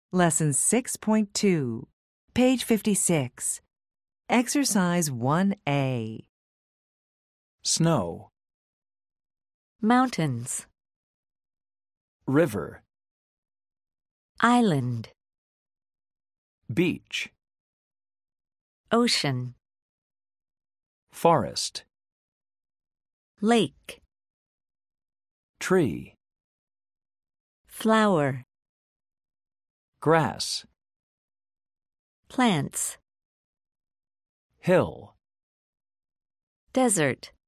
Lesson 6.2, page 56. Exercise 1A. Snow, Mountains, river, island, beach, ocean, forest, lake, tree, flower, grass, plants, hill, desert.